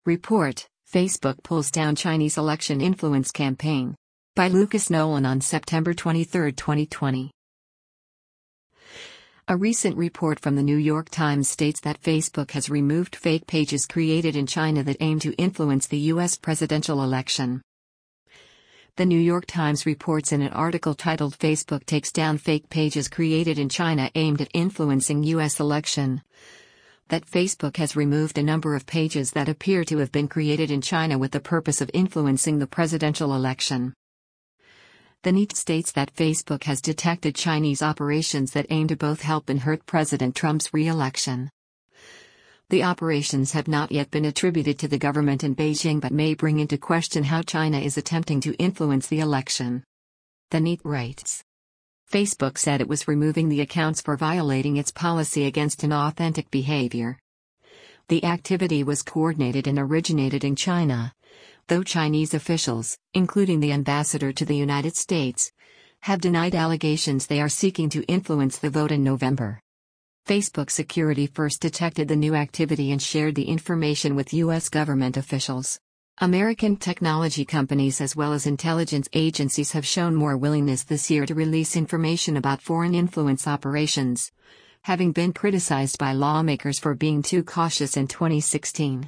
Report: Facebook pulls down Chinese election influence campaign. By Lucas Nolan on September 23, 2020. A recent report from the New York Times states that Facebook has removed fake pages created in China that aim to influence the U.S. presidential election. The New York Times reports in an article titled "Facebook Takes Down Fake Pages Created in China Aimed at Influencing U.S. Election" that Facebook has removed a number of pages that appear to have been created in China with the purpose of influencing the presidential election. The NET states that Facebook has detected Chinese operations that aim to both help and hurt President Trump's re-election. The operations have not yet been attributed to the government in Beijing but may bring into question how China is attempting to influence the election. The NET writes. Facebook said it was removing the accounts for violating its policy against inauthentic behavior. The activity was coordinated and originated in China, though Chinese officials, including the ambassador to the United States, have denied allegations they are seeking to influence the vote in November. Facebook security first detected the new activity and shared the information with U.S. government officials. American technology companies as well as intelligence agencies have shown more willingness this year to release information about foreign influence operations, having been criticized by lawmakers for being too cautious in 2016.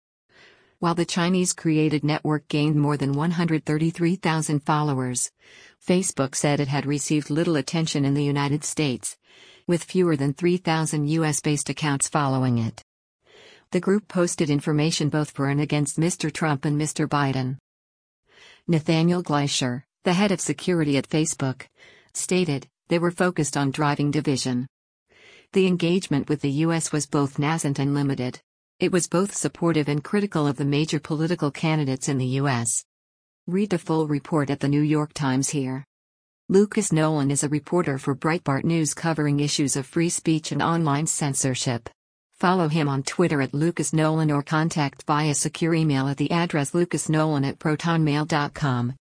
While the Chinese-created network gained more than 133,000 followers, Facebook said it had received little attention in the United States, with fewer than 3,000 US-based accounts following it. The group posted information both for and against Mr. Trump and Mr. Biden. Nathaniel Gleischer, the head of security at Facebook, stated, "They were focused on driving division. The engagement with the U.S. was both nascent and limited. It was both supportive and critical of the major political candidates in the U.S." Read the full report at the New York Times here. Lucas Nolan is a reporter for Breitbart News covering issues of free speech and online censorship. Follow him on Twitter at Lucas Nolan or contact via secure email at the address lucasnolan@protonmail.com.